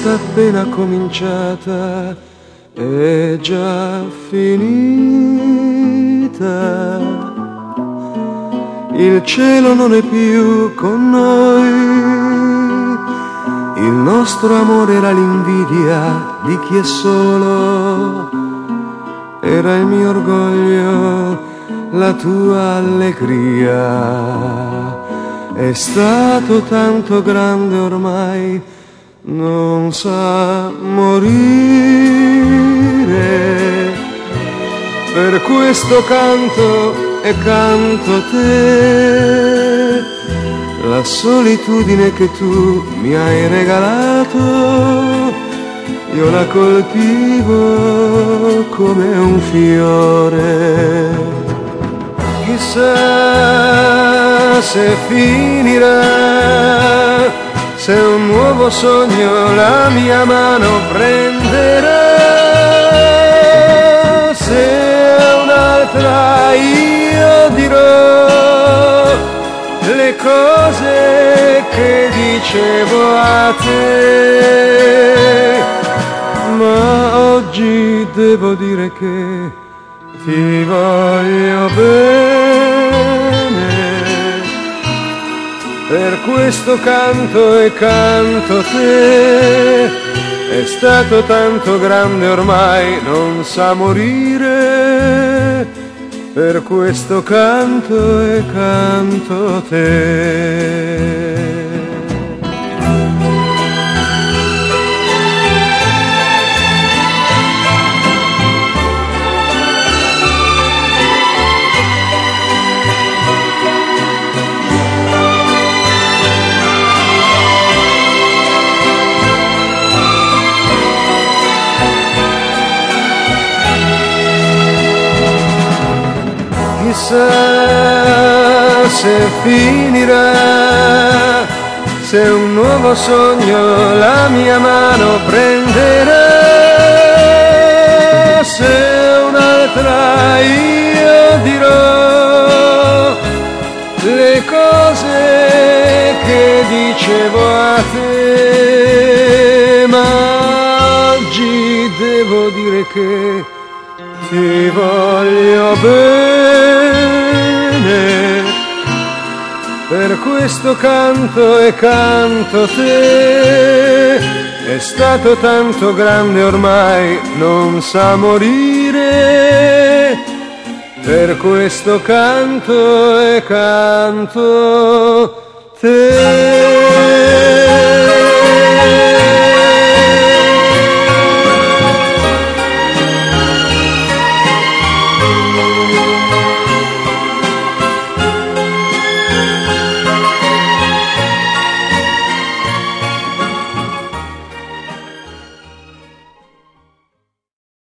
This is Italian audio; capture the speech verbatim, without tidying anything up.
cosa appena cominciata è già finita. Il cielo non è più con noi, il nostro amore era l'invidia di chi è solo, era il mio orgoglio, la tua allegria. È stato tanto grande ormai, non sa morire. Per questo canto e canto te, la solitudine che tu mi hai regalato, io la coltivo come un fiore. Chissà se finirà, se un nuovo sogno la mia mano prenderà, se un'altra io dirò le cose che dicevo a te. Ma oggi devo dire che ti voglio bene, per questo canto e canto te. È stato tanto grande ormai, non sa morire, per questo canto e canto te. Chissà se finirà, se un nuovo sogno la mia mano prenderà, se un'altra io dirò le cose che dicevo a te. Ma oggi devo dire che ti voglio bene, per questo canto e canto te. È stato tanto grande ormai, non sa morire, per questo canto e canto te.